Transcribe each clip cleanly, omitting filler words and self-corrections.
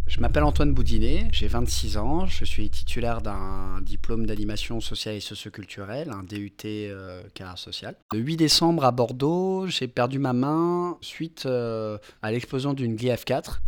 Je m'appelle Antoine Boudinet, j'ai 26 ans, je suis titulaire d'un diplôme d'animation sociale et socioculturelle, un DUT carrière sociale. Le 8 décembre à Bordeaux, j'ai perdu ma main suite à l'explosion d'une grille F4.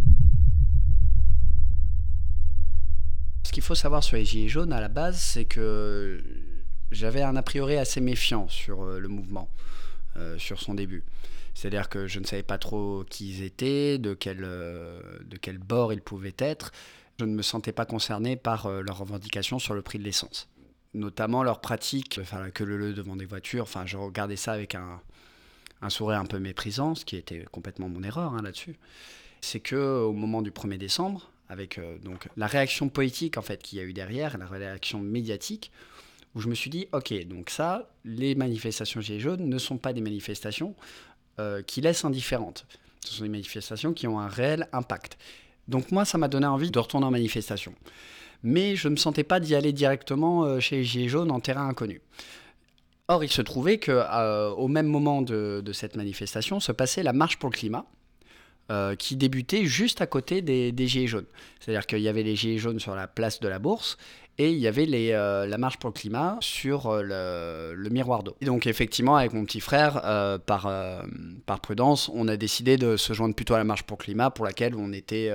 Ce qu'il faut savoir sur les Gilets jaunes à la base, c'est que j'avais un a priori assez méfiant sur le mouvement, sur son début. C'est-à-dire que je ne savais pas trop qui ils étaient, de quel bord ils pouvaient être. Je ne me sentais pas concerné par leurs revendications sur le prix de l'essence. Notamment leurs pratiques, faire la queue leu devant des voitures. Enfin, je regardais ça avec un sourire un peu méprisant, ce qui était complètement mon erreur là-dessus. C'est qu'au moment du 1er décembre, avec donc la réaction politique en fait qu'il y a eu derrière, la réaction médiatique, où je me suis dit, ok, donc ça, les manifestations Gilets jaunes ne sont pas des manifestations qui laissent indifférentes. Ce sont des manifestations qui ont un réel impact. Donc moi, ça m'a donné envie de retourner en manifestation. Mais je ne me sentais pas d'y aller directement chez les Gilets jaunes en terrain inconnu. Or, il se trouvait qu'au même moment de cette manifestation se passait la marche pour le climat, qui débutait juste à côté des Gilets jaunes. C'est-à-dire qu'il y avait les Gilets jaunes sur la place de la Bourse et il y avait la marche pour le climat sur le miroir d'eau. Et donc effectivement, avec mon petit frère, par prudence, on a décidé de se joindre plutôt à la marche pour le climat pour laquelle on était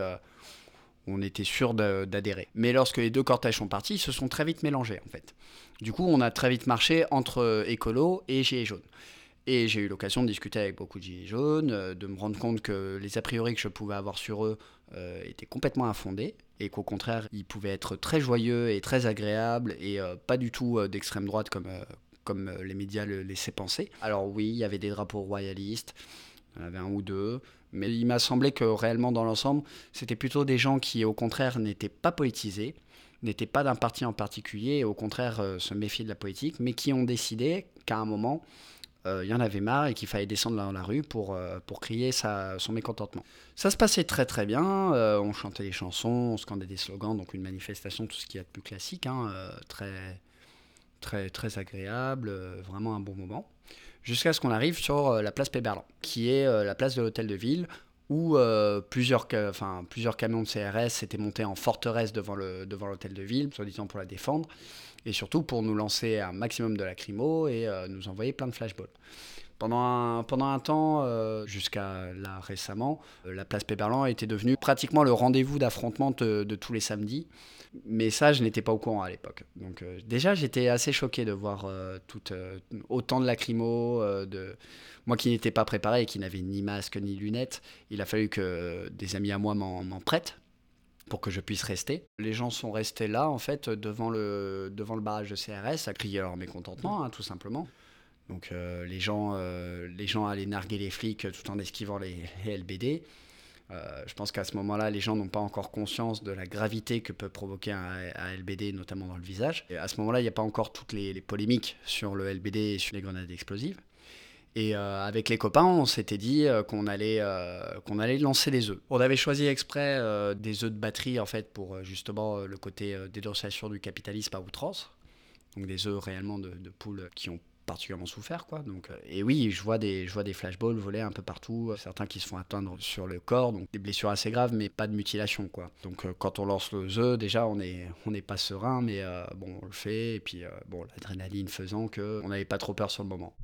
sûr d'adhérer. Mais lorsque les deux cortèges sont partis, ils se sont très vite mélangés en fait. Du coup, on a très vite marché entre écolos et Gilets jaunes. Et j'ai eu l'occasion de discuter avec beaucoup de Gilets jaunes, de me rendre compte que les a priori que je pouvais avoir sur eux étaient complètement infondés et qu'au contraire, ils pouvaient être très joyeux et très agréables et pas du tout d'extrême droite comme les médias le laissaient penser. Alors oui, il y avait des drapeaux royalistes, il y en avait un ou deux, mais il m'a semblé que réellement dans l'ensemble, c'était plutôt des gens qui au contraire n'étaient pas politisés, n'étaient pas d'un parti en particulier et au contraire se méfiaient de la politique, mais qui ont décidé qu'à un moment, il y en avait marre et qu'il fallait descendre dans la rue pour crier son mécontentement. Ça se passait très très bien, on chantait des chansons, on scandait des slogans, donc une manifestation, tout ce qu'il y a de plus classique, très, très, très agréable, vraiment un bon moment. Jusqu'à ce qu'on arrive sur la place Péberlan, qui est la place de l'hôtel de ville, où plusieurs camions de CRS s'étaient montés en forteresse devant l'hôtel de ville, soi-disant pour la défendre, et surtout pour nous lancer un maximum de lacrymo et nous envoyer plein de flashballs. Pendant un temps, jusqu'à là récemment, la place Péberlan était devenue pratiquement le rendez-vous d'affrontement de tous les samedis. Mais ça, je n'étais pas au courant à l'époque. Donc déjà, j'étais assez choqué de voir autant de lacrymo, moi qui n'étais pas préparé et qui n'avais ni masque ni lunettes. Il a fallu que des amis à moi m'en prêtent pour que je puisse rester. Les gens sont restés là, en fait, devant le barrage de CRS, à crier leur mécontentement, tout simplement. Donc les gens allaient narguer les flics tout en esquivant les LBD. Je pense qu'à ce moment-là, les gens n'ont pas encore conscience de la gravité que peut provoquer un LBD, notamment dans le visage. Et à ce moment-là, il n'y a pas encore toutes les polémiques sur le LBD et sur les grenades explosives. Et avec les copains, on s'était dit qu'on allait lancer des œufs. On avait choisi exprès des œufs de batterie en fait pour justement le côté dénonciation du capitalisme à outrance. Donc des œufs réellement de poules qui ont particulièrement souffert quoi. Donc et oui, je vois des flashballs voler un peu partout, certains qui se font atteindre sur le corps, donc des blessures assez graves mais pas de mutilation quoi. Donc quand on lance les œufs, déjà on n'est pas serein mais bon, on le fait et puis bon, l'adrénaline faisant que on n'avait pas trop peur sur le moment.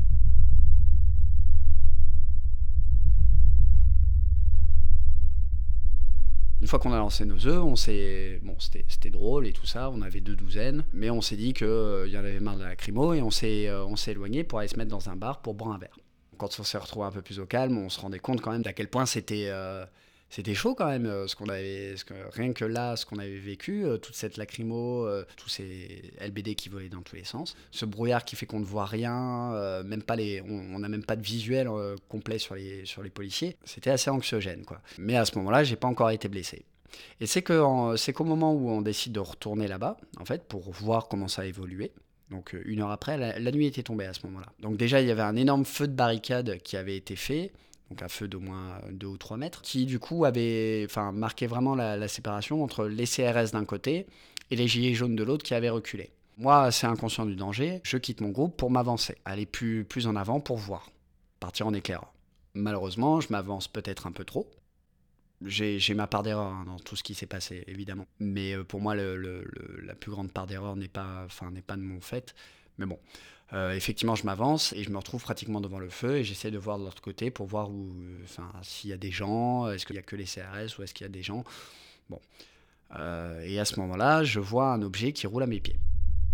Une fois qu'on a lancé nos œufs, c'était drôle et tout ça, on avait 2 douzaines, mais on s'est dit qu'il y en avait marre de la lacrymo et on s'est éloigné pour aller se mettre dans un bar pour boire un verre. Quand on s'est retrouvé un peu plus au calme, on se rendait compte quand même d'à quel point c'était chaud quand même, rien que là, ce qu'on avait vécu, toute cette lacrymo, tous ces LBD qui volaient dans tous les sens, ce brouillard qui fait qu'on ne voit rien, on n'a même pas de visuel complet sur les policiers, c'était assez anxiogène quoi. Mais à ce moment-là, j'ai pas encore été blessé. Et c'est qu'au moment où on décide de retourner là-bas, en fait, pour voir comment ça a évolué. Donc 1 heure après, la nuit était tombée à ce moment-là. Donc déjà, il y avait un énorme feu de barricade qui avait été fait, donc un feu d'au moins 2 ou 3 mètres, qui du coup avait marqué vraiment la séparation entre les CRS d'un côté et les gilets jaunes de l'autre qui avaient reculé. Moi, assez inconscient du danger, je quitte mon groupe pour m'avancer, aller plus en avant pour voir, partir en éclairant. Malheureusement, je m'avance peut-être un peu trop. J'ai ma part d'erreur hein, dans tout ce qui s'est passé, évidemment. Mais pour moi, la plus grande part d'erreur n'est pas de mon fait. Mais bon, effectivement, je m'avance et je me retrouve pratiquement devant le feu et j'essaie de voir de l'autre côté pour voir s'il y a des gens, est-ce qu'il y a que les CRS ou est-ce qu'il y a des gens. Bon. Et à ce moment-là, je vois un objet qui roule à mes pieds.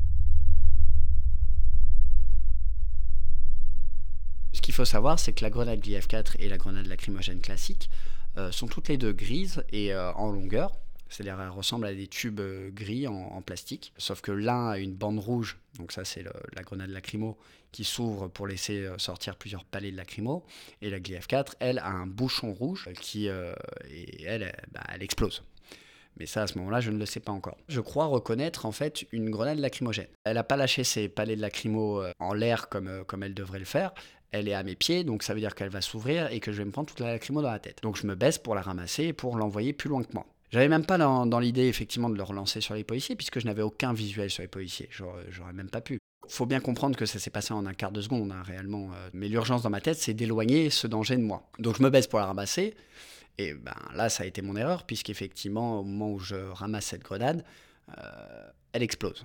Ce qu'il faut savoir, c'est que la grenade GF4 et la grenade lacrymogène classique sont toutes les deux grises et en longueur. C'est-à-dire qu'elles ressemblent à des tubes gris en plastique. Sauf que l'un a une bande rouge, donc ça c'est la grenade lacrymo, qui s'ouvre pour laisser sortir plusieurs palets de lacrymo. Et la GF4, elle, a un bouchon rouge et elle explose. Mais ça, à ce moment-là, je ne le sais pas encore. Je crois reconnaître en fait une grenade lacrymogène. Elle n'a pas lâché ses palets de lacrymo en l'air comme elle devrait le faire. Elle est à mes pieds, donc ça veut dire qu'elle va s'ouvrir et que je vais me prendre toute la lacrymo dans la tête. Donc je me baisse pour la ramasser et pour l'envoyer plus loin que moi. J'avais même pas dans l'idée effectivement de le relancer sur les policiers puisque je n'avais aucun visuel sur les policiers. J'aurais même pas pu. Faut bien comprendre que ça s'est passé en un quart de seconde, hein, réellement. Mais l'urgence dans ma tête, c'est d'éloigner ce danger de moi. Donc je me baisse pour la ramasser. Et ben là, ça a été mon erreur, puisqu'effectivement, au moment où je ramasse cette grenade, elle explose.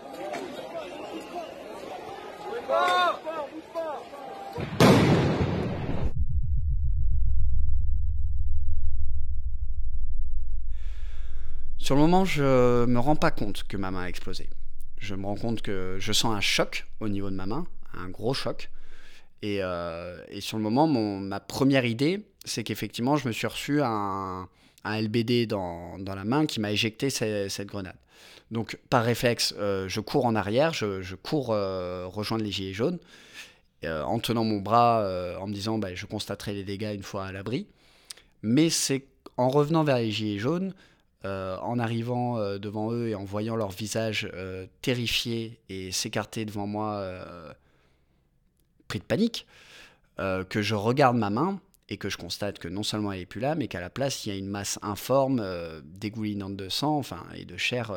Sur le moment, je me rends pas compte que ma main a explosé. Je me rends compte que je sens un choc au niveau de ma main, un gros choc. Et sur le moment, ma première idée, c'est qu'effectivement, je me suis reçu un LBD dans la main qui m'a éjecté cette grenade. Donc, par réflexe, je cours en arrière, je cours rejoindre les gilets jaunes, en tenant mon bras, en me disant je constaterai les dégâts une fois à l'abri. Mais c'est en revenant vers les gilets jaunes, en arrivant devant eux et en voyant leur visage terrifié et s'écarter devant moi, pris de panique, que je regarde ma main et que je constate que non seulement elle n'est plus là, mais qu'à la place, il y a une masse informe, dégoulinante de sang et de chair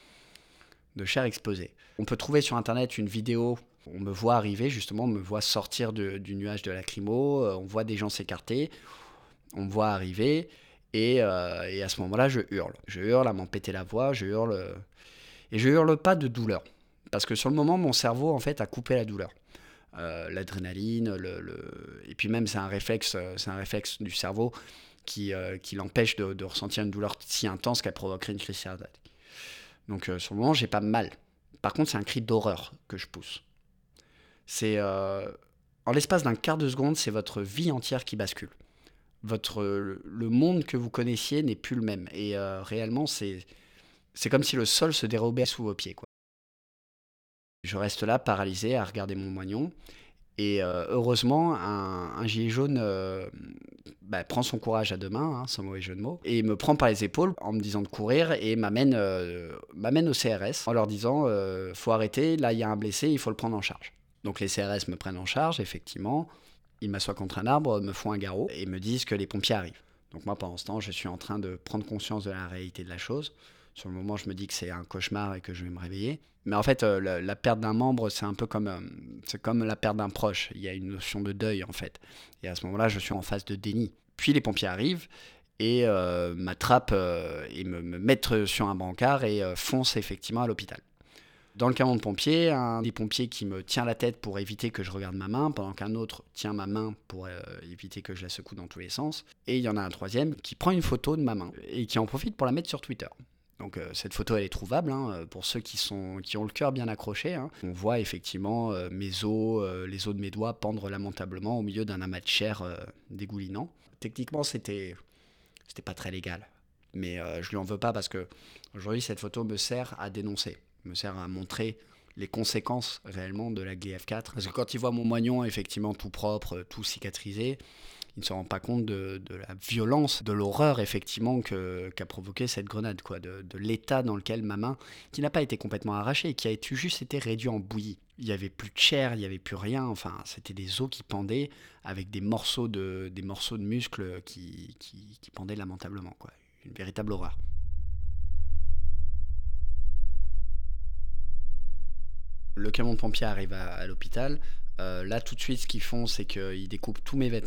explosée. On peut trouver sur Internet une vidéo où on me voit arriver, justement, on me voit sortir du nuage de lacrymo, on voit des gens s'écarter, on me voit arriver, et à ce moment-là, je hurle. Je hurle à m'en péter la voix, je hurle, et je hurle pas de douleur. Parce que sur le moment, mon cerveau, en fait, a coupé la douleur. L'adrénaline, et puis même c'est un réflexe du cerveau qui l'empêche de ressentir une douleur si intense qu'elle provoquerait une crise cardiaque. Donc sur le moment, j'ai pas mal. Par contre, c'est un cri d'horreur que je pousse. C'est en l'espace d'un quart de seconde, c'est votre vie entière qui bascule. Le monde que vous connaissiez n'est plus le même. Et réellement, c'est comme si le sol se dérobait sous vos pieds, quoi. Je reste là, paralysé, à regarder mon moignon. Et heureusement, un gilet jaune prend son courage à deux mains, sans mauvais jeu de mots, et me prend par les épaules en me disant de courir et m'amène au CRS en leur disant faut arrêter, là il y a un blessé, il faut le prendre en charge. Donc les CRS me prennent en charge, effectivement. Ils m'assoient contre un arbre, me font un garrot et me disent que les pompiers arrivent. Donc moi, pendant ce temps, je suis en train de prendre conscience de la réalité de la chose. Sur le moment, je me dis que c'est un cauchemar et que je vais me réveiller. Mais en fait, la perte d'un membre, c'est un peu comme la perte d'un proche. Il y a une notion de deuil, en fait. Et à ce moment-là, je suis en phase de déni. Puis les pompiers arrivent et m'attrapent et me mettent sur un brancard et foncent effectivement à l'hôpital. Dans le camion de pompiers, un des pompiers qui me tient la tête pour éviter que je regarde ma main, pendant qu'un autre tient ma main pour éviter que je la secoue dans tous les sens. Et il y en a un troisième qui prend une photo de ma main et qui en profite pour la mettre sur Twitter. Donc cette photo, elle est trouvable pour ceux qui ont le cœur bien accroché. On voit effectivement mes os, les os de mes doigts pendre lamentablement au milieu d'un amas de chair dégoulinant. Techniquement, c'était pas très légal. Mais je lui en veux pas parce que aujourd'hui, cette photo me sert à dénoncer. Me sert à montrer les conséquences réellement de la GF4. Parce que quand ils voient mon moignon effectivement tout propre, tout cicatrisé, ils ne se rendent pas compte de la violence, de l'horreur effectivement qu'a provoqué cette grenade, quoi, de l'état dans lequel ma main, qui n'a pas été complètement arrachée, qui a juste été réduite en bouillie. Il n'y avait plus de chair, il n'y avait plus rien, enfin c'était des os qui pendaient avec des morceaux de muscles qui pendaient lamentablement, quoi. Une véritable horreur. Le camion de pompiers arrive à l'hôpital. Là, tout de suite, ce qu'ils font, c'est qu'ils découpent tous mes vêtements.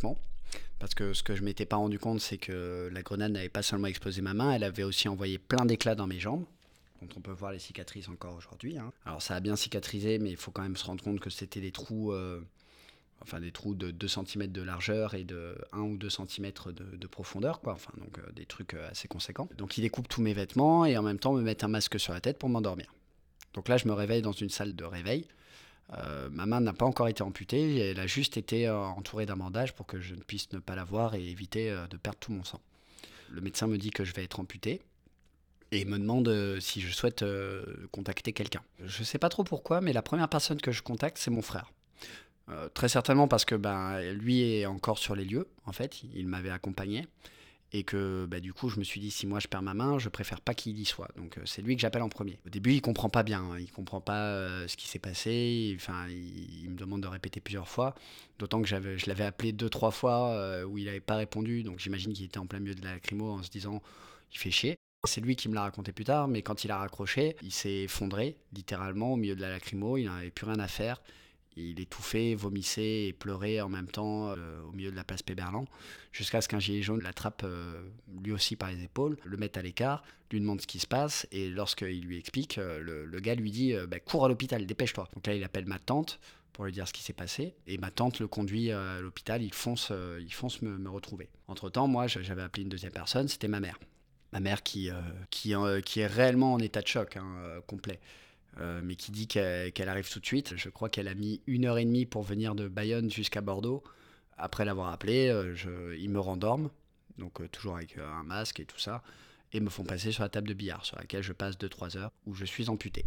Parce que ce que je m'étais pas rendu compte, c'est que la grenade n'avait pas seulement explosé ma main, elle avait aussi envoyé plein d'éclats dans mes jambes, dont on peut voir les cicatrices encore aujourd'hui, hein. Alors ça a bien cicatrisé, mais il faut quand même se rendre compte que c'était des trous, des trous de 2 centimètres de largeur et de 1 ou 2 centimètres de profondeur, quoi. Enfin, donc des trucs assez conséquents. Donc ils découpent tous mes vêtements et en même temps me mettent un masque sur la tête pour m'endormir. Donc là, je me réveille dans une salle de réveil. Ma main n'a pas encore été amputée, elle a juste été entourée d'un bandage pour que je ne puisse ne pas la voir et éviter de perdre tout mon sang. Le médecin me dit que je vais être amputé et me demande si je souhaite contacter quelqu'un. Je ne sais pas trop pourquoi, mais la première personne que je contacte, c'est mon frère. Très certainement parce que lui est encore sur les lieux, en fait, il m'avait accompagné. Et que du coup, je me suis dit, si moi je perds ma main, je préfère pas qu'il y soit. Donc c'est lui que j'appelle en premier. Au début, il comprend pas bien, hein. Il comprend pas ce qui s'est passé. Enfin, il me demande de répéter plusieurs fois. D'autant que je l'avais appelé 2, 3 fois où il n'avait pas répondu. Donc j'imagine qu'il était en plein milieu de la lacrymo en se disant, il fait chier. C'est lui qui me l'a raconté plus tard, mais quand il a raccroché, il s'est effondré, littéralement, au milieu de la lacrymo. Il n'avait plus rien à faire. Il étouffait, vomissait et pleurait en même temps au milieu de la place Péberlan, jusqu'à ce qu'un gilet jaune l'attrape lui aussi par les épaules, le mette à l'écart, lui demande ce qui se passe, et lorsqu'il lui explique, le gars lui dit cours à l'hôpital, dépêche-toi. Donc là, il appelle ma tante pour lui dire ce qui s'est passé, et ma tante le conduit à l'hôpital, il fonce me retrouver. Entre-temps, moi, j'avais appelé une deuxième personne, c'était ma mère. Ma mère qui est réellement en état de choc complet. Mais qui dit qu'elle arrive tout de suite. Je crois qu'elle a mis 1 heure et demie pour venir de Bayonne jusqu'à Bordeaux. Après l'avoir appelé, ils me rendorment, donc toujours avec un masque et tout ça, et me font passer sur la table de billard, sur laquelle je passe 2, 3 heures, où je suis amputé.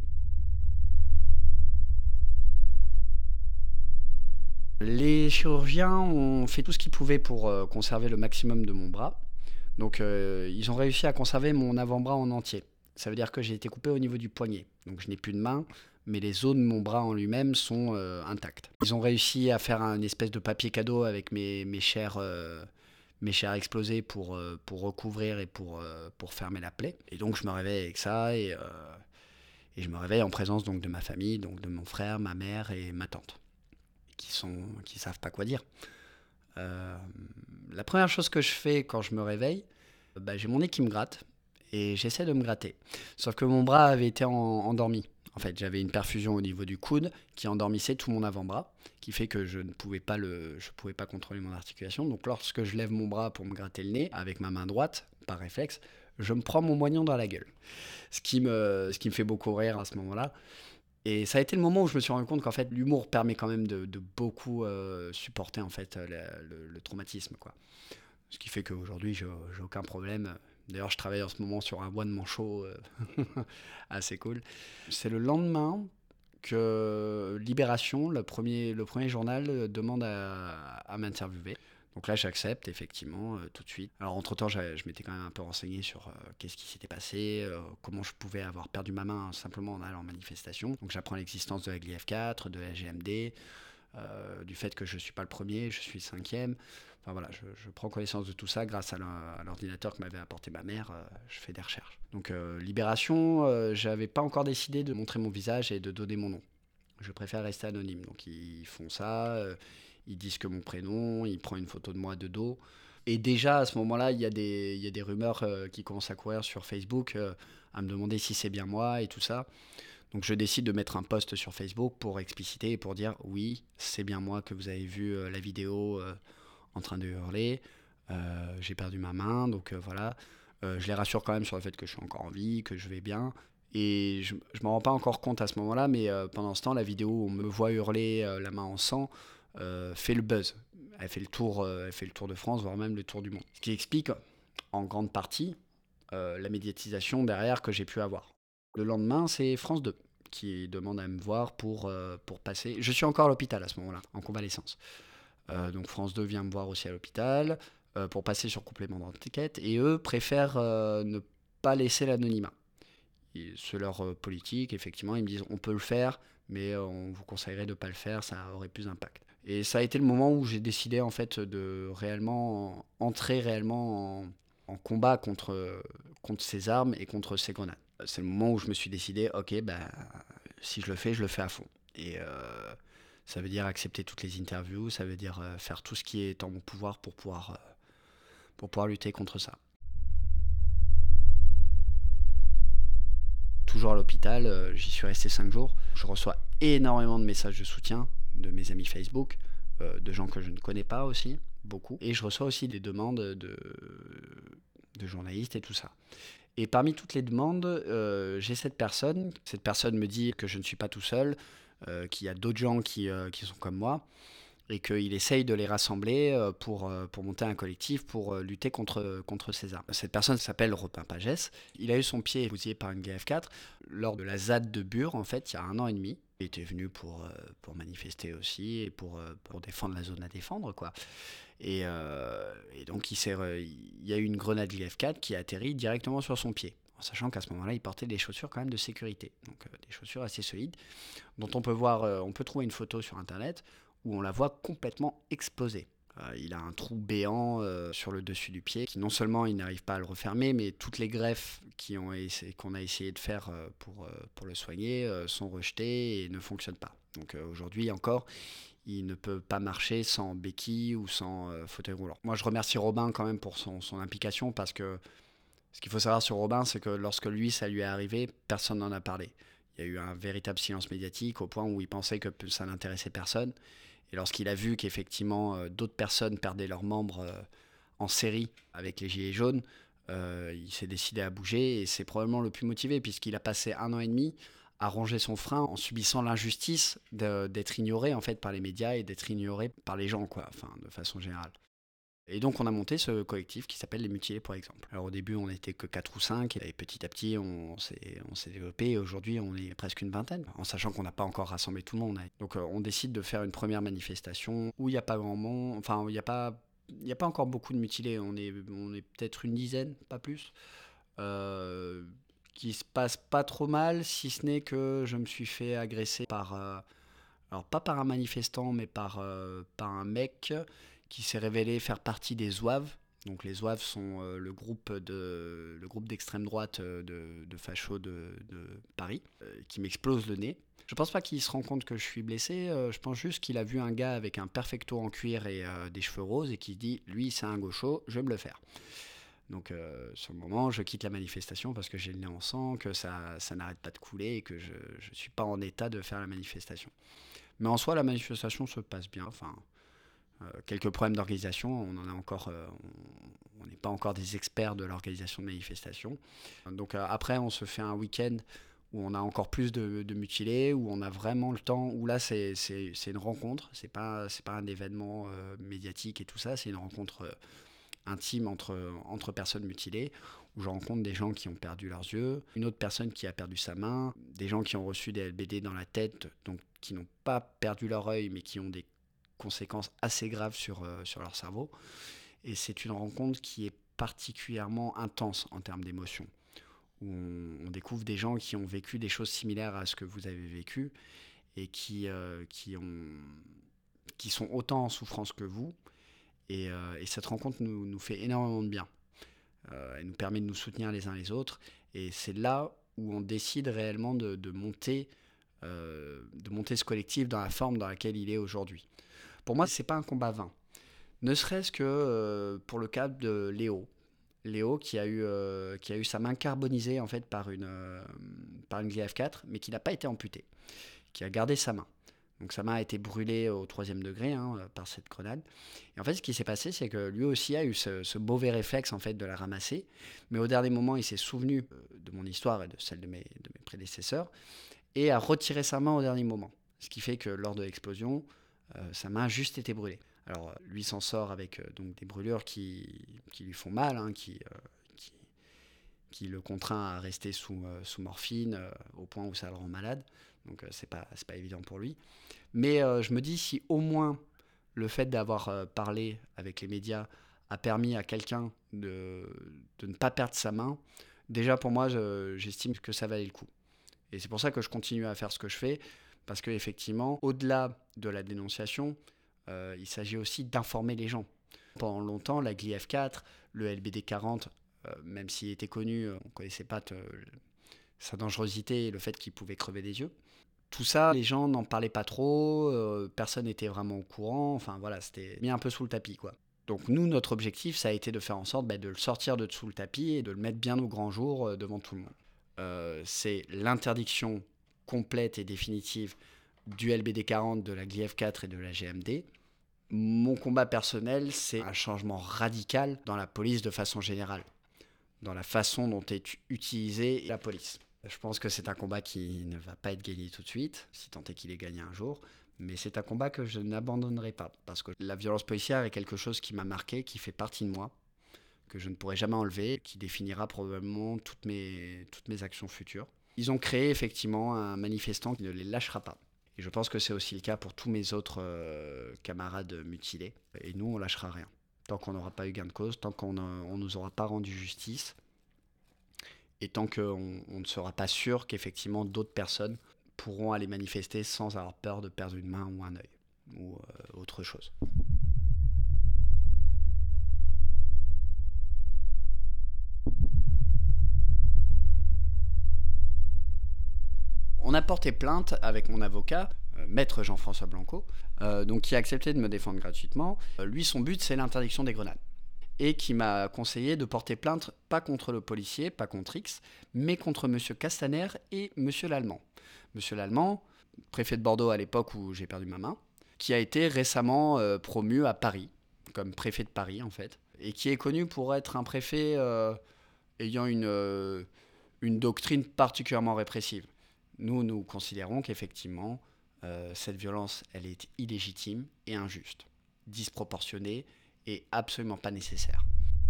Les chirurgiens ont fait tout ce qu'ils pouvaient pour conserver le maximum de mon bras. Donc ils ont réussi à conserver mon avant-bras en entier. Ça veut dire que j'ai été coupé au niveau du poignet. Donc je n'ai plus de main, mais les os de mon bras en lui-même sont intacts. Ils ont réussi à faire une espèce de papier cadeau avec mes chairs explosées pour recouvrir et pour fermer la plaie. Et donc je me réveille avec ça et je me réveille en présence donc de ma famille, donc de mon frère, ma mère et ma tante, qui savent pas quoi dire. Euh, la première chose que je fais quand je me réveille, j'ai mon nez qui me gratte et j'essaie de me gratter. Sauf que mon bras avait été endormi. En fait, j'avais une perfusion au niveau du coude qui endormissait tout mon avant-bras, qui fait que je ne pouvais pas contrôler mon articulation. Donc lorsque je lève mon bras pour me gratter le nez avec ma main droite, par réflexe, je me prends mon moignon dans la gueule. Ce qui me fait beaucoup rire à ce moment-là. Et ça a été le moment où je me suis rendu compte qu'en fait, l'humour permet quand même de beaucoup supporter en fait le traumatisme, quoi. Ce qui fait qu'aujourd'hui, j'ai aucun problème. D'ailleurs, je travaille en ce moment sur un one man show assez cool. C'est le lendemain que Libération, le premier journal, demande à m'interviewer. Donc là, j'accepte effectivement tout de suite. Alors entre-temps, je m'étais quand même un peu renseigné sur qu'est-ce qui s'était passé, comment je pouvais avoir perdu ma main simplement en allant en manifestation. Donc j'apprends l'existence de la GLIF4, de la GMD, du fait que je ne suis pas le premier, je suis le 5e. Enfin voilà, je prends connaissance de tout ça grâce à l'ordinateur que m'avait apporté ma mère. Je fais des recherches. Donc Libération, j'avais pas encore décidé de montrer mon visage et de donner mon nom. Je préfère rester anonyme. Donc ils font ça, ils disent que mon prénom, ils prennent une photo de moi de dos. Et déjà à ce moment-là, il y a des rumeurs qui commencent à courir sur Facebook à me demander si c'est bien moi et tout ça. Donc je décide de mettre un post sur Facebook pour expliciter et pour dire oui, c'est bien moi que vous avez vu la vidéo en train de hurler. J'ai perdu ma main, donc voilà. Je les rassure quand même sur le fait que je suis encore en vie, que je vais bien. Et je ne m'en rends pas encore compte à ce moment-là, mais pendant ce temps, la vidéo où on me voit hurler la main en sang fait le buzz. Elle fait le tour de France, voire même le tour du monde. Ce qui explique en grande partie la médiatisation derrière que j'ai pu avoir. Le lendemain, c'est France 2 qui demande à me voir pour passer. Je suis encore à l'hôpital à ce moment-là, en convalescence. Donc France 2 vient me voir aussi à l'hôpital pour passer sur complément d'enquête. Et eux préfèrent ne pas laisser l'anonymat. C'est leur politique, effectivement. Ils me disent on peut le faire, mais on vous conseillerait de ne pas le faire, ça aurait plus d'impact. Et ça a été le moment où j'ai décidé en fait de réellement entrer réellement en combat contre ces armes et contre ces grenades. C'est le moment où je me suis décidé, ok, si je le fais à fond. Et Ça veut dire accepter toutes les interviews, ça veut dire faire tout ce qui est en mon pouvoir pour pouvoir lutter contre ça. Toujours à l'hôpital, j'y suis resté 5 jours. Je reçois énormément de messages de soutien de mes amis Facebook, de gens que je ne connais pas aussi, beaucoup. Et je reçois aussi des demandes de journalistes et tout ça. Et parmi toutes les demandes, j'ai cette personne. Cette personne me dit que je ne suis pas tout seul, qu'il y a d'autres gens qui sont comme moi et qu'il essaye de les rassembler pour monter un collectif pour lutter contre ces armes. Cette personne s'appelle Robin Pagès. Il a eu son pied bousillé par une GF4 lors de la ZAD de Bure, en fait, il y a 1 an et demi. Il était venu pour manifester aussi et pour défendre la zone à défendre, quoi. Et donc il y a eu une grenade GF4 qui a atterri directement sur son pied. En sachant qu'à ce moment-là, il portait des chaussures quand même de sécurité. Donc des chaussures assez solides, dont on peut trouver une photo sur Internet où on la voit complètement exploser. Il a un trou béant sur le dessus du pied, qui non seulement il n'arrive pas à le refermer, mais toutes les greffes qu'on a essayé de faire pour le soigner sont rejetées et ne fonctionnent pas. Donc aujourd'hui encore, il ne peut pas marcher sans béquille ou sans fauteuil roulant. Moi je remercie Robin quand même pour son implication, parce que ce qu'il faut savoir sur Robin, c'est que lorsque lui ça lui est arrivé, personne n'en a parlé. Il y a eu un véritable silence médiatique au point où il pensait que ça n'intéressait personne. Et lorsqu'il a vu qu'effectivement d'autres personnes perdaient leurs membres en série avec les Gilets jaunes, il s'est décidé à bouger et c'est probablement le plus motivé, puisqu'il a passé 1 an et demi à ronger son frein en subissant l'injustice d'être ignoré en fait par les médias et d'être ignoré par les gens, quoi, enfin, de façon générale. Et donc on a monté ce collectif qui s'appelle Les Mutilés, par exemple. Alors au début on n'était que 4 ou 5, et petit à petit on s'est développé, et aujourd'hui on est presque une vingtaine, en sachant qu'on n'a pas encore rassemblé tout le monde. Donc on décide de faire une première manifestation où il n'y a pas grand monde, enfin il n'y a pas encore beaucoup de mutilés, on est peut-être une dizaine, pas plus, qui se passe pas trop mal, si ce n'est que je me suis fait agresser par, alors pas par un manifestant, mais par un mec qui s'est révélé faire partie des Zouaves. Donc les Zouaves sont le groupe d'extrême droite de fachos de Paris, qui m'explose le nez. Je pense pas qu'il se rend compte que je suis blessé, je pense juste qu'il a vu un gars avec un perfecto en cuir et des cheveux roses et qui dit « lui c'est un gaucho, je vais me le faire ». Donc sur le moment, je quitte la manifestation parce que j'ai le nez en sang, que ça n'arrête pas de couler et que je ne suis pas en état de faire la manifestation. Mais en soi, la manifestation se passe bien. Enfin, quelques problèmes d'organisation, on n'est pas encore des experts de l'organisation de manifestations. Donc après, on se fait un week-end où on a encore plus de mutilés, où on a vraiment le temps, où là c'est une rencontre, c'est pas un événement médiatique et tout ça, c'est une rencontre intime entre personnes mutilées, où je rencontre des gens qui ont perdu leurs yeux, une autre personne qui a perdu sa main, des gens qui ont reçu des LBD dans la tête, donc qui n'ont pas perdu leur œil, mais qui ont des conséquences assez graves sur leur cerveau. Et c'est une rencontre qui est particulièrement intense en termes d'émotion, où on découvre des gens qui ont vécu des choses similaires à ce que vous avez vécu et qui sont autant en souffrance que vous. Et cette rencontre nous fait énormément de bien. Elle nous permet de nous soutenir les uns les autres. Et c'est là où on décide réellement de monter ce collectif dans la forme dans laquelle il est aujourd'hui. Pour moi, c'est pas un combat vain. Ne serait-ce que pour le cas de Léo. Léo qui a eu sa main carbonisée en fait par une GF4, mais qui n'a pas été amputée, qui a gardé sa main. Donc sa main a été brûlée au 3e degré par cette grenade. Et en fait, ce qui s'est passé, c'est que lui aussi a eu ce mauvais réflexe en fait de la ramasser. Mais au dernier moment, il s'est souvenu de mon histoire et de celle de mes prédécesseurs et a retiré sa main au dernier moment. Ce qui fait que lors de l'explosion, sa main a juste été brûlée. Alors lui s'en sort avec donc des brûlures qui lui font mal, qui le contraint à rester sous morphine au point où ça le rend malade. Donc c'est pas évident pour lui. Mais je me dis, si au moins le fait d'avoir parlé avec les médias a permis à quelqu'un de ne pas perdre sa main, déjà pour moi, j'estime que ça valait le coup. Et c'est pour ça que je continue à faire ce que je fais, parce qu'effectivement, au-delà de la dénonciation, il s'agit aussi d'informer les gens. Pendant longtemps, la GLIF4, le LBD 40, même s'il était connu, on ne connaissait pas sa dangerosité et le fait qu'il pouvait crever des yeux. Tout ça, les gens n'en parlaient pas trop, personne n'était vraiment au courant, enfin voilà, c'était mis un peu sous le tapis, quoi. Donc nous, notre objectif, ça a été de faire en sorte de le sortir de dessous le tapis et de le mettre bien au grand jour devant tout le monde. C'est l'interdiction complète et définitive du LBD 40, de la GLIF 4 et de la GMD. Mon combat personnel, c'est un changement radical dans la police de façon générale, dans la façon dont est utilisée la police. Je pense que c'est un combat qui ne va pas être gagné tout de suite, si tant est qu'il est gagné un jour, mais c'est un combat que je n'abandonnerai pas, parce que la violence policière est quelque chose qui m'a marqué, qui fait partie de moi, que je ne pourrai jamais enlever, qui définira probablement toutes mes actions futures. Ils ont créé effectivement un manifestant qui ne les lâchera pas. Et je pense que c'est aussi le cas pour tous mes autres camarades mutilés. Et nous, on lâchera rien. Tant qu'on n'aura pas eu gain de cause, tant qu'on ne nous aura pas rendu justice, et tant qu'on ne sera pas sûr qu'effectivement d'autres personnes pourront aller manifester sans avoir peur de perdre une main ou un œil, ou autre chose. On a porté plainte avec mon avocat, maître Jean-François Blanco, donc qui a accepté de me défendre gratuitement. Lui, son but, c'est l'interdiction des grenades. Et qui m'a conseillé de porter plainte, pas contre le policier, pas contre X, mais contre M. Castaner et M. Lallemand. M. Lallemand, préfet de Bordeaux à l'époque où j'ai perdu ma main, qui a été récemment promu à Paris, comme préfet de Paris en fait, et qui est connu pour être un préfet ayant une doctrine particulièrement répressive. Nous considérons qu'effectivement, cette violence, elle est illégitime et injuste, disproportionnée et absolument pas nécessaire.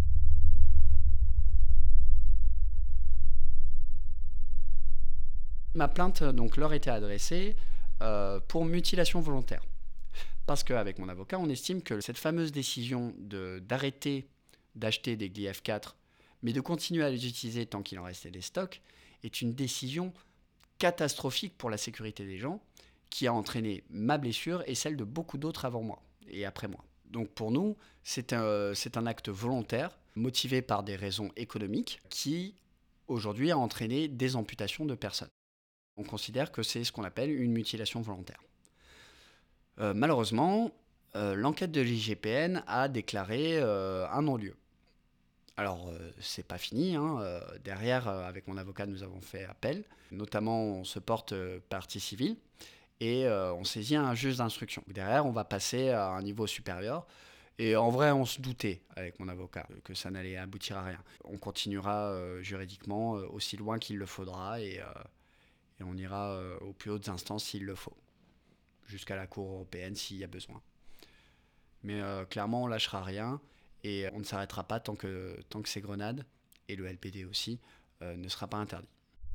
Ma plainte donc leur était adressée pour mutilation volontaire. Parce qu'avec mon avocat, on estime que cette fameuse décision d'arrêter d'acheter des GLIF 4, mais de continuer à les utiliser tant qu'il en restait des stocks, est une décision catastrophique pour la sécurité des gens, qui a entraîné ma blessure et celle de beaucoup d'autres avant moi et après moi. Donc pour nous, c'est un acte volontaire, motivé par des raisons économiques, qui aujourd'hui a entraîné des amputations de personnes. On considère que c'est ce qu'on appelle une mutilation volontaire. Malheureusement, l'enquête de l'IGPN a déclaré un non-lieu. Alors, c'est pas fini, hein. Derrière, avec mon avocat, nous avons fait appel. Notamment, on se porte partie civile et on saisit un juge d'instruction. Derrière, on va passer à un niveau supérieur. Et en vrai, on se doutait avec mon avocat que ça n'allait aboutir à rien. On continuera juridiquement aussi loin qu'il le faudra et on ira aux plus hautes instances s'il le faut, jusqu'à la Cour européenne s'il y a besoin. Mais clairement, on lâchera rien et on ne s'arrêtera pas tant que ces grenades, et le LBD aussi, ne sera pas interdit.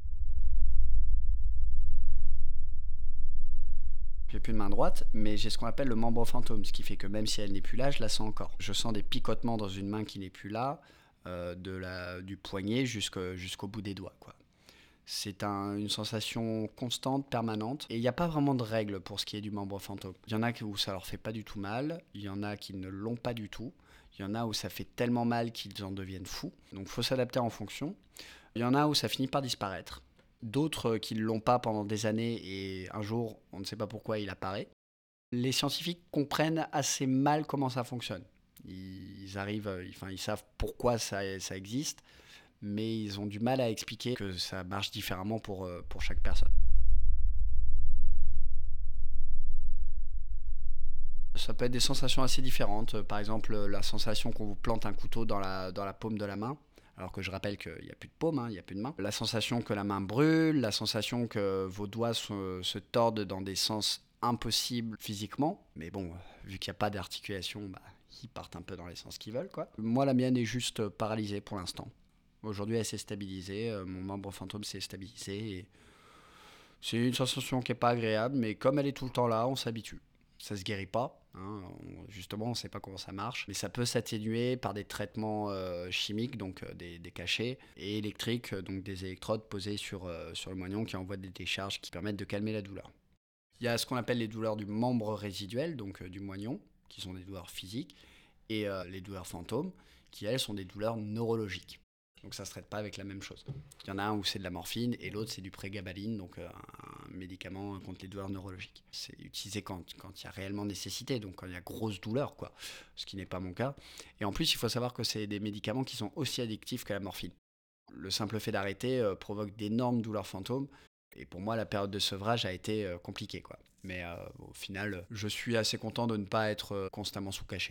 J'ai plus de main droite, mais j'ai ce qu'on appelle le membre fantôme, ce qui fait que même si elle n'est plus là, je la sens encore. Je sens des picotements dans une main qui n'est plus là, du poignet jusqu'au bout des doigts, quoi. C'est une sensation constante, permanente, et il n'y a pas vraiment de règle pour ce qui est du membre fantôme. Il y en a où ça leur fait pas du tout mal, il y en a qui ne l'ont pas du tout, il y en a où ça fait tellement mal qu'ils en deviennent fous, donc il faut s'adapter en fonction. Il y en a où ça finit par disparaître. D'autres qui ne l'ont pas pendant des années et un jour, on ne sait pas pourquoi il apparaît. Les scientifiques comprennent assez mal comment ça fonctionne. Ils savent pourquoi ça existe, mais ils ont du mal à expliquer que ça marche différemment pour chaque personne. Ça peut être des sensations assez différentes. Par exemple, la sensation qu'on vous plante un couteau dans la paume de la main, alors que je rappelle qu'il n'y a plus de paume, il n'y a plus de main. La sensation que la main brûle, la sensation que vos doigts se tordent dans des sens impossibles physiquement. Mais bon, vu qu'il n'y a pas d'articulation, ils partent un peu dans les sens qu'ils veulent, quoi. Moi, la mienne est juste paralysée pour l'instant. Aujourd'hui, elle s'est stabilisée, mon membre fantôme s'est stabilisé. Et c'est une sensation qui n'est pas agréable, mais comme elle est tout le temps là, on s'habitue. Ça ne se guérit pas, hein, justement, on ne sait pas comment ça marche, mais ça peut s'atténuer par des traitements chimiques, donc des cachets, et électriques, donc des électrodes posées sur le moignon qui envoient des décharges qui permettent de calmer la douleur. Il y a ce qu'on appelle les douleurs du membre résiduel, donc du moignon, qui sont des douleurs physiques, et les douleurs fantômes, qui elles sont des douleurs neurologiques. Donc ça ne se traite pas avec la même chose. Il y en a un où c'est de la morphine et l'autre c'est du prégabaline, donc un médicament contre les douleurs neurologiques. C'est utilisé quand il y a réellement nécessité, donc quand il y a grosse douleur, quoi, ce qui n'est pas mon cas. Et en plus, il faut savoir que c'est des médicaments qui sont aussi addictifs que la morphine. Le simple fait d'arrêter provoque d'énormes douleurs fantômes. Et pour moi, la période de sevrage a été compliquée, quoi. Mais au final, je suis assez content de ne pas être constamment sous cachet.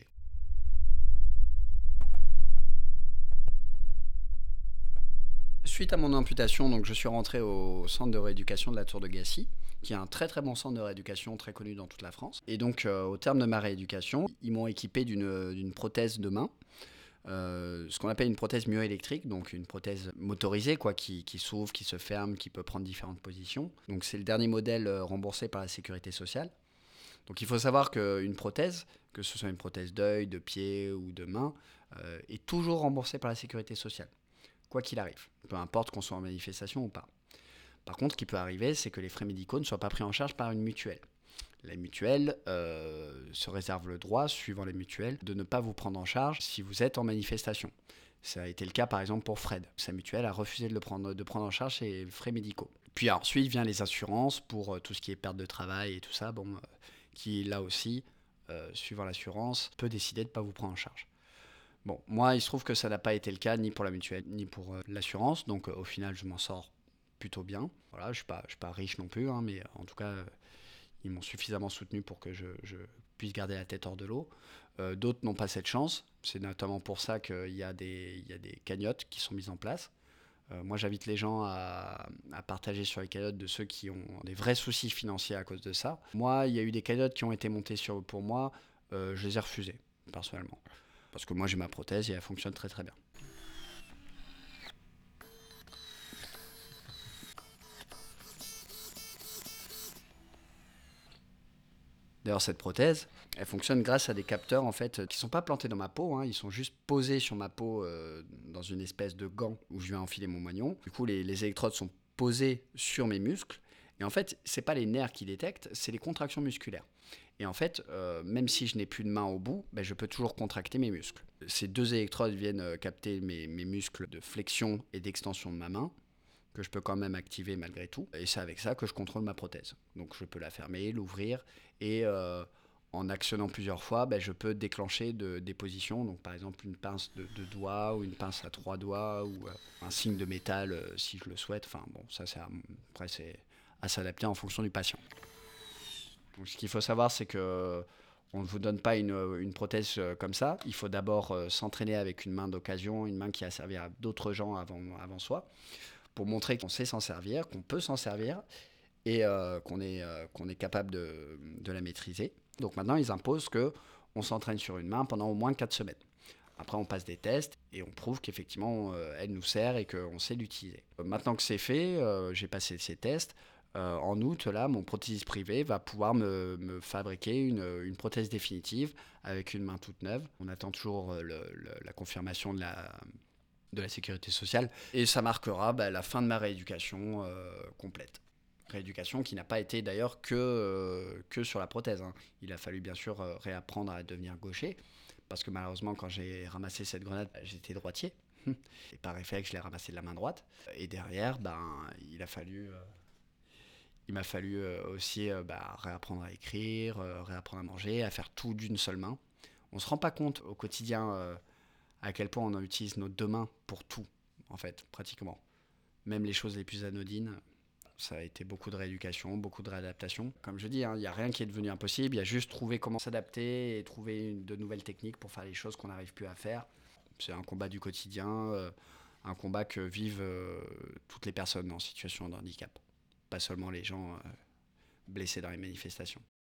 Suite à mon amputation, donc je suis rentré au centre de rééducation de la Tour de Gassy, qui est un très très bon centre de rééducation très connu dans toute la France. Et donc au terme de ma rééducation, ils m'ont équipé d'une prothèse de main, ce qu'on appelle une prothèse myoélectrique, donc une prothèse motorisée quoi, qui s'ouvre, qui se ferme, qui peut prendre différentes positions. Donc c'est le dernier modèle remboursé par la sécurité sociale. Donc il faut savoir qu'une prothèse, que ce soit une prothèse d'œil, de pied ou de main, est toujours remboursée par la sécurité sociale, quoi qu'il arrive, peu importe qu'on soit en manifestation ou pas. Par contre, ce qui peut arriver, c'est que les frais médicaux ne soient pas pris en charge par une mutuelle. La mutuelle se réserve le droit, suivant les mutuelles, de ne pas vous prendre en charge si vous êtes en manifestation. Ça a été le cas par exemple pour Fred. Sa mutuelle a refusé de prendre en charge ses frais médicaux. Puis ensuite vient les assurances pour tout ce qui est perte de travail et tout ça, qui là aussi, suivant l'assurance, peut décider de ne pas vous prendre en charge. Bon, moi, il se trouve que ça n'a pas été le cas ni pour la mutuelle ni pour l'assurance, donc au final, je m'en sors plutôt bien. Voilà, je suis pas riche non plus, hein, mais en tout cas, ils m'ont suffisamment soutenu pour que je puisse garder la tête hors de l'eau. D'autres n'ont pas cette chance. C'est notamment pour ça qu'il y a des cagnottes qui sont mises en place. Moi, j'invite les gens à partager sur les cagnottes de ceux qui ont des vrais soucis financiers à cause de ça. Moi, il y a eu des cagnottes qui ont été montées pour moi. Je les ai refusées, personnellement. Parce que moi, j'ai ma prothèse et elle fonctionne très très bien. D'ailleurs, cette prothèse, elle fonctionne grâce à des capteurs en fait qui sont pas plantés dans ma peau, hein, ils sont juste posés sur ma peau dans une espèce de gant où je vais enfiler mon moignon. Du coup, les électrodes sont posées sur mes muscles. Et en fait, c'est pas les nerfs qui détectent, c'est les contractions musculaires. Et en fait, même si je n'ai plus de main au bout, ben, je peux toujours contracter mes muscles. Ces deux électrodes viennent capter mes muscles de flexion et d'extension de ma main, que je peux quand même activer malgré tout. Et c'est avec ça que je contrôle ma prothèse. Donc je peux la fermer, l'ouvrir, et en actionnant plusieurs fois, ben, je peux déclencher des positions. Donc par exemple une pince de 2 doigts, ou une pince à 3 doigts, ou un signe de métal si je le souhaite. Enfin bon, ça après c'est à s'adapter en fonction du patient. Donc, ce qu'il faut savoir, c'est que on ne vous donne pas une prothèse comme ça. Il faut d'abord s'entraîner avec une main d'occasion, une main qui a servi à d'autres gens avant soi, pour montrer qu'on sait s'en servir, qu'on peut s'en servir et qu'on est capable de la maîtriser. Donc maintenant, ils imposent qu'on s'entraîne sur une main pendant au moins 4 semaines. Après, on passe des tests et on prouve qu'effectivement, elle nous sert et qu'on sait l'utiliser. Maintenant que c'est fait, j'ai passé ces tests. En août, là, mon prothésiste privé va pouvoir me fabriquer une prothèse définitive avec une main toute neuve. On attend toujours la confirmation de la sécurité sociale. Et ça marquera la fin de ma rééducation complète. Rééducation qui n'a pas été d'ailleurs que sur la prothèse, hein. Il a fallu bien sûr réapprendre à devenir gaucher, parce que malheureusement quand j'ai ramassé cette grenade, j'étais droitier. Et par réflexe, je l'ai ramassé de la main droite. Et derrière, il m'a fallu aussi réapprendre à écrire, réapprendre à manger, à faire tout d'une seule main. On ne se rend pas compte au quotidien à quel point on utilise nos deux mains pour tout, en fait, pratiquement. Même les choses les plus anodines. Ça a été beaucoup de rééducation, beaucoup de réadaptation. Comme je dis, il n'y a rien qui est devenu impossible. Il y a juste trouver comment s'adapter et trouver de nouvelles techniques pour faire les choses qu'on n'arrive plus à faire. C'est un combat du quotidien, un combat que vivent toutes les personnes en situation de handicap. Pas seulement les gens blessés dans les manifestations.